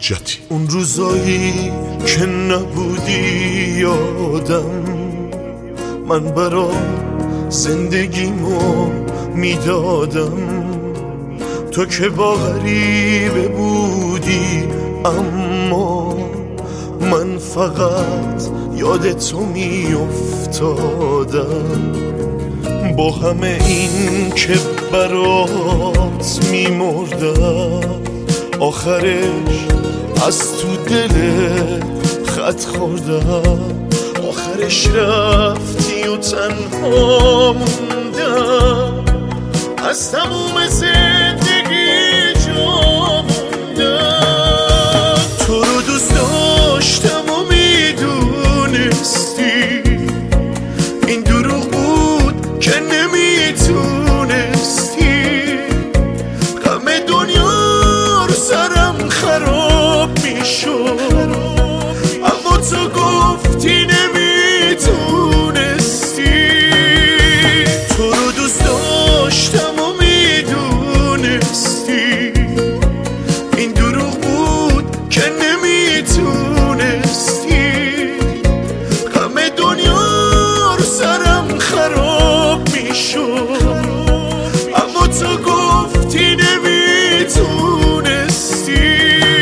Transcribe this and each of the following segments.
حجتی. اون روزایی که نبودی یادم، من برا زندگیمو میدادم. تو که با غریبه بودی اما من فقط یاد تو میافتادم. با همه این که برات میمردم، آخرش از تو دلت خط خوردم. آخرش رفتی و تنها موندم، از تموم زندگی جا موندم. تو رو دوست داشتم و میدونستی این دروغ بود که نمیتونستی. غم دنیا رو سرم خراب میشد، اما تو گفتی نمیتونستی. تو رو دوست داشتم و میدونستی این دروغ بود که نمیتونستی. غم دنیا رو سرم خراب میشد، اما تو گفتی نمیتونستی.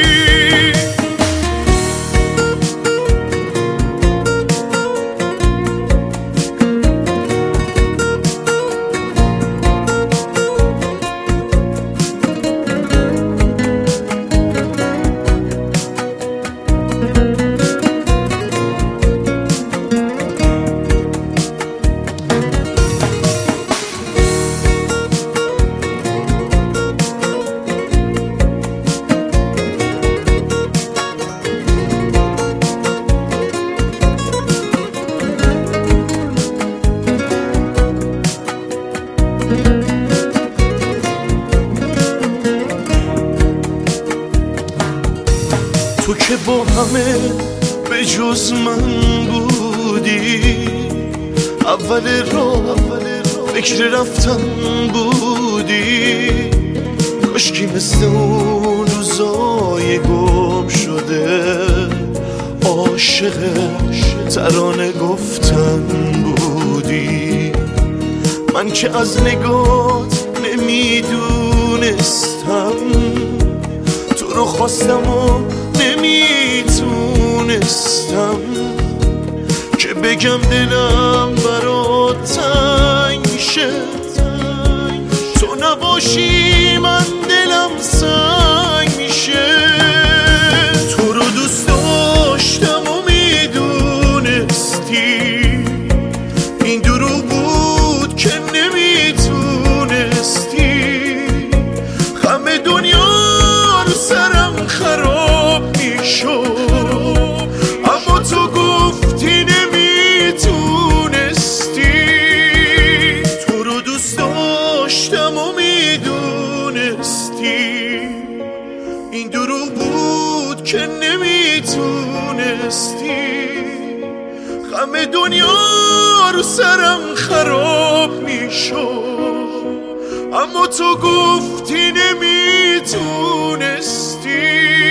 تو که با همه به جز من بودی، اول راه فکر رفتن بودی. کاشکی مثل اون روزای گم شده عاشق ترانه گفتن بودی. من که از نگات نمیدونستم، تو رو خواستم و نمیتونستم که بگم دلم برات تنگ میشه. تو نباشی من دلم سنگ میشه. تو رو دوست داشتم و میدونستی این دروغ بود که نمیتونستی. غم دنیا رو سرم خراب میشد، اما تو گفتی نمیتونستی. تو رو دوست داشتم و میدونستی این دروغ بود که نمیتونستی. غم دنیا رو سرم خراب میشد، اما تو گفتی نمیتونستی.